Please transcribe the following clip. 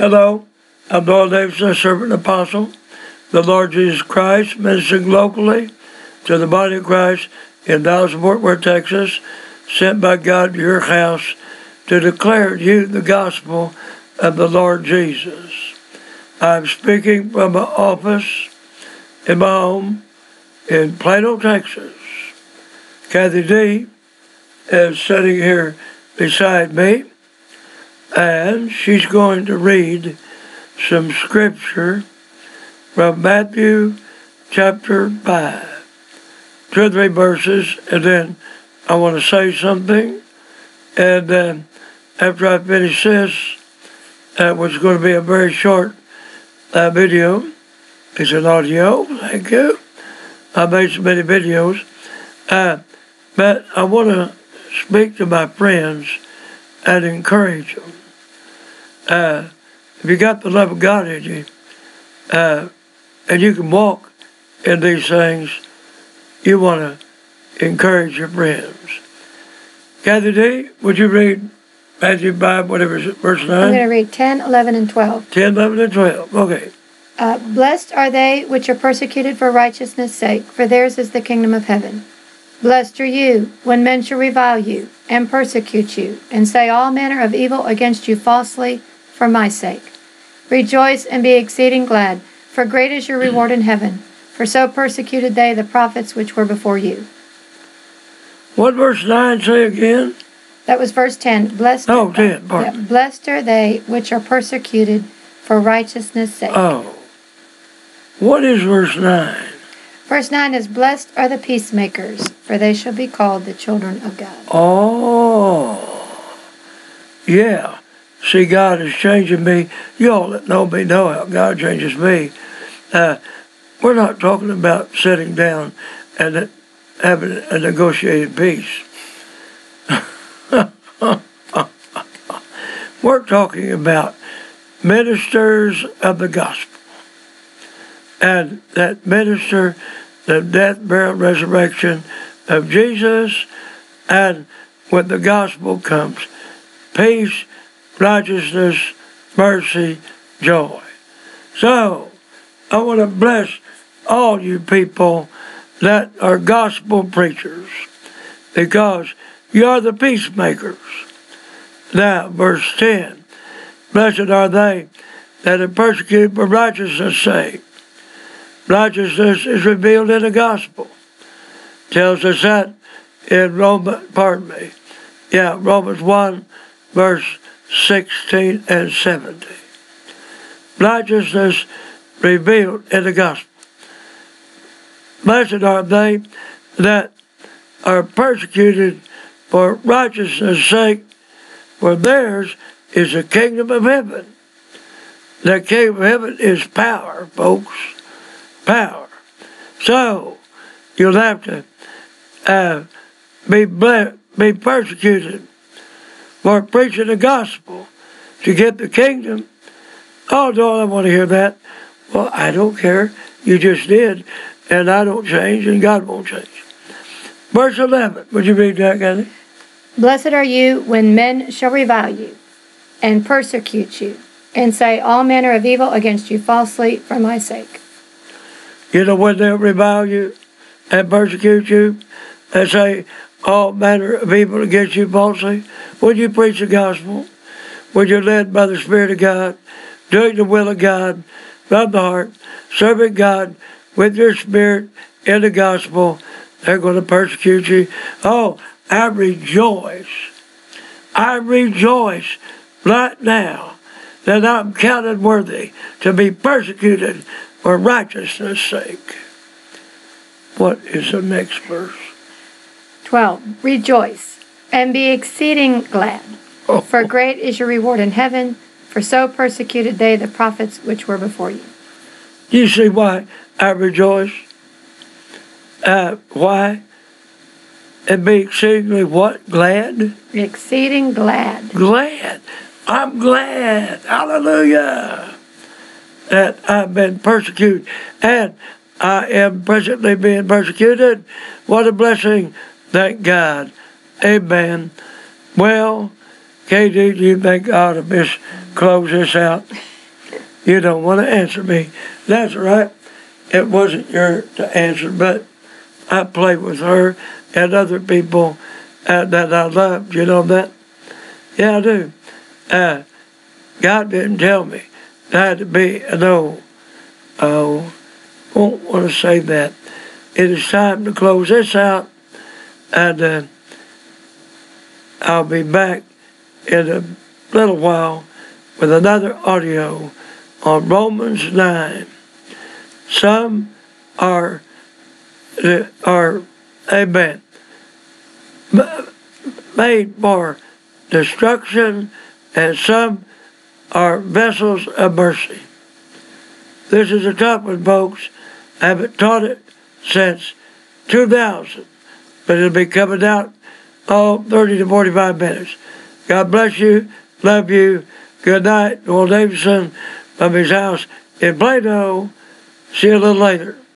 Hello, I'm Doyle Davidson, a servant apostle, the Lord Jesus Christ, ministering locally to the body of Christ in Dallas-Fort Worth, Texas, sent by God to your house to declare to you the gospel of the Lord Jesus. I'm speaking from my office in my home in Plano, Texas. Kathy D is sitting here beside me, and she's going to read some scripture from Matthew chapter 5. 2 or 3 verses, and then I want to say something. And then after I finish this, which is going to be a very short video, it's an audio, thank you. I made so many videos. But I want to speak to my friends and encourage them. If you got the love of God in you, and you can walk in these things, you want to encourage your friends. Kathy D, would you read Matthew 5, whatever is it, verse 9? I'm going to read 10, 11, and 12. 10, 11, and 12, okay. Blessed are they which are persecuted for righteousness' sake, for theirs is the kingdom of heaven. Blessed are you when men shall revile you, and persecute you, and say all manner of evil against you falsely for my sake. Rejoice and be exceeding glad, for great is your reward in heaven. For so persecuted they the prophets which were before you. What verse 9 say again? That was verse 10. Blessed 10, pardon. Yeah, blessed are they which are persecuted for righteousness' sake. Oh. What is verse 9? Verse 9 is, blessed are the peacemakers, for they shall be called the children of God. Oh. Yeah. See, God is changing me. You all that know me know how God changes me. We're not talking about sitting down and having a negotiated peace. We're talking about ministers of the gospel. And that minister the death, burial, resurrection of Jesus, and when the gospel comes, peace, righteousness, mercy, joy. So, I want to bless all you people that are gospel preachers, because you are the peacemakers. Now, verse 10, blessed are they that are persecuted for righteousness' sake. Righteousness is revealed in the gospel. Tells us that in Romans 1, verse 16 and 17. Righteousness revealed in the gospel. Blessed are they that are persecuted for righteousness' sake, for theirs is the kingdom of heaven. The kingdom of heaven is power, folks. Power. So, you'll have to be persecuted for preaching the gospel to get the kingdom. Oh, don't I want to hear that? Well, I don't care. You just did, and I don't change, and God won't change. Verse 11, would you read that, Kathy? Blessed are you when men shall revile you, and persecute you, and say all manner of evil against you falsely for my sake. You know when they'll revile you and persecute you and say all manner of evil against you falsely? When you preach the gospel, when you're led by the Spirit of God, doing the will of God from the heart, serving God with your spirit in the gospel, they're going to persecute you. Oh, I rejoice. I rejoice right now that I'm counted worthy to be persecuted for righteousness' sake. What is the next verse? 12. Rejoice and be exceeding glad, for great is your reward in heaven, for so persecuted they the prophets which were before you. You see why I rejoice? Why? And be exceedingly what? Glad? Exceeding glad. Glad. I'm glad. Hallelujah. That I've been persecuted, and I am presently being persecuted. What a blessing. Thank God. Amen. Well, KD, do you think I ought to close this out? You don't want to answer me. That's right. It wasn't your to answer, but I played with her and other people that I loved. You know that? Yeah, I do. God didn't tell me. I had to be, won't want to say that. It is time to close this out, and I'll be back in a little while with another audio on Romans 9. Some are amen, made for destruction, and some are vessels of mercy. This is a tough one, folks. I haven't taught it since 2000, but it'll be coming out 30 to 45 minutes. God bless you. Love you. Good night. Noel Davidson from his house in Plano. See you a little later.